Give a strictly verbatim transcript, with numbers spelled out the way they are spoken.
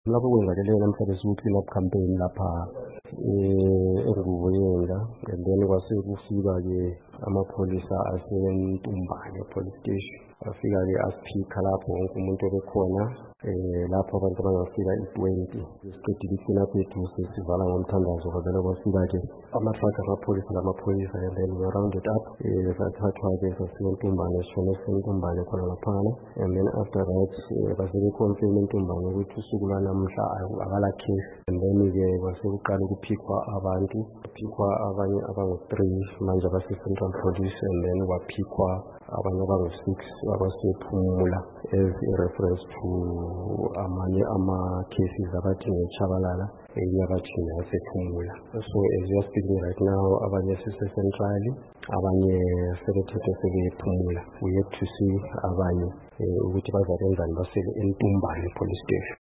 Lapho kwenzakelele namhlanje siku-clean up campaign lapha eNgubuyela, and then kwase kufika-ke amapholisa aseNtumbane police station. Afika-ke asiphikha lapho wonke umuntu obekhona, eh lapho abantu abangafika i-twenty. Siqedile i-clean up yethu sesivala ngomthandazo kwavela kwafika-ke ama-truck amapholisa lamapholisa, and then we rounded up, eh sathathwa-ke sasiya eNtumbane, sishone eNtumbane khona laphana, and then after that basebe-confirm eNtumbane ukuthi usuku lwanamhla akala case, and then-ke kwase kuqala ukuphikwa abantu, kuphikwa abanye abangu-three manje abase-Central Police, and then kwaphikwa abanye abangu-six abasePhumula as a reference to amanye ama-cases abathi ngeChabalala, enye abathi ngasePhumula. So as we are speaking right now, abanye sise-Central, abanye sebethethe sebePhumula. We have to see abanye ukuthi bazakenzani basele eNtumbane police station.